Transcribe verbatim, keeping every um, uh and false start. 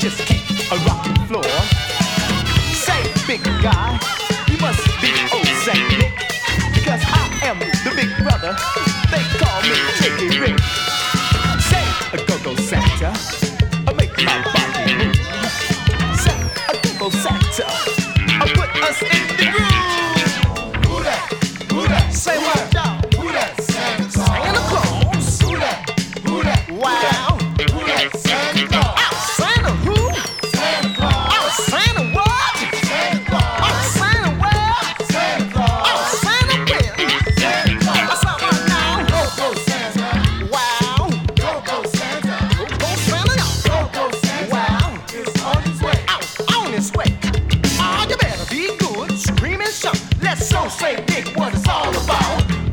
just keep a rocking floor. Say, big guy, you must be old Saint Nick, because I am the big brother. They call me Tricky Rick. Say, a go-go Santa, make my body move. Say, a go-go Santa, put us in the groove. Who that? Who that? Say what? Who that? Santa Claus. Santa Claus. Who that? Who that? Wow. Who that? Santa Claus. Oh, Santa who? Santa Claus. Oh, Santa what? Santa Claus. Oh, Santa where? Santa Claus. Oh, Santa when? Santa Claus. What's up right now? Go, go, Santa. Wow. Go, go, Santa. Go, go, Santa. Go, go, Santa. Wow. It's on its way. Oh, on its way. Oh, you better be good. Scream and shout. Let's so say big.